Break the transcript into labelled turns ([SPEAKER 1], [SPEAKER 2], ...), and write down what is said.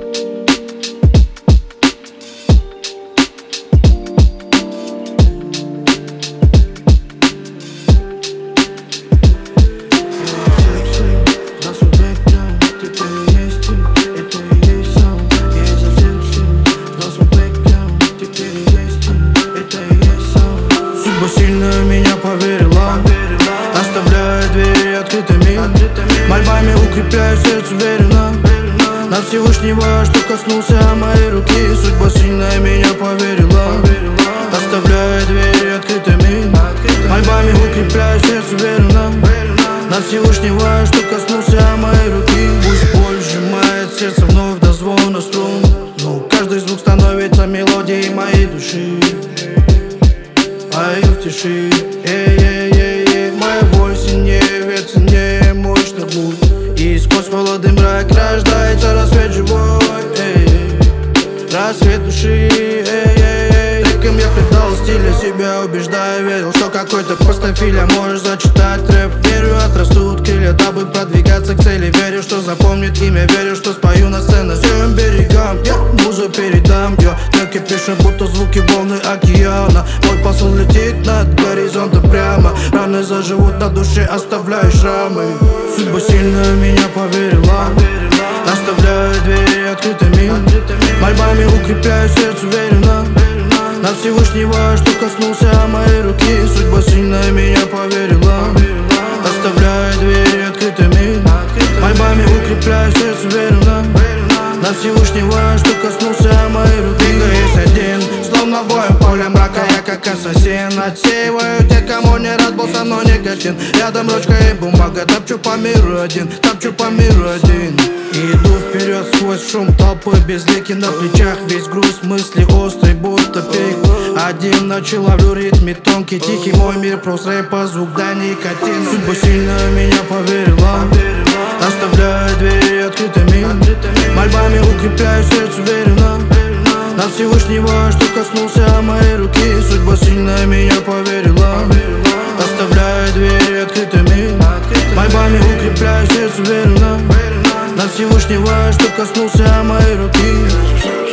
[SPEAKER 1] Сильно в меня поверила, оставляя двери открытыми, мольбами укрепляю сердце уверенно. На Всевышнего, что коснулся моей руки. Судьба сильно в меня поверила, оставляя двери открытыми, мольбами укрепляю сердце уверенно. На Всевышнего, что коснулся моей руки. Пусть боль сжимает сердце вновь до звона струн, но каждый звук становится мелодией моей души. Пою в тиши, моя боль сильнее, ветер сильнее, мощно губ. И сквозь холодный мрак рождается рассвет живой, рассвет души, Треком я придал стиля себя, убеждая, верил, что какой-то простофиля может зачитать рэп. Верю, отрастут крылья, дабы продвигаться к цели. Верю, что запомнит имя, верю, что спою на сцене всем берегам. Я музу передам, я треки пишу, будто звуки волны океана. Мой посыл летит над горизонтом прямо, раны заживут на душе, оставляя шрамы. Судьба сильно в меня поверила, оставляя двери открытыми, мольбами укрепляю сердце уверенно. На Всевышнего, что коснулся моей руки. Судьба сильно в меня поверила, оставляя двери открытыми, мольбами укрепляю сердце уверенно. На Всевышнего, что коснулся моей руки. Двигаюсь один, словно в боем поле мрака, я как ассасин. Отсеиваю тех, кому не рад был со мной никотин. Рядом ручка и бумага, топчу по миру один, топчу по миру один. Иду вперед сквозь шум толпы, безликий на плечах, весь груз мысли острый, будто пик. Один ночью ловлю ритм тонкий, тихий мой мир, прос рэпа, звук да никотин. Судьба сильно в меня поверила, оставляя двери открытыми, мольбами укрепляю сердце уверенно. На Всевышнего, что коснулся моей руки. Судьба сильно в меня поверила, оставляя двери открытыми, мольбами укрепляю сердце уверенно. На Всевышнего, что коснулся моей руки.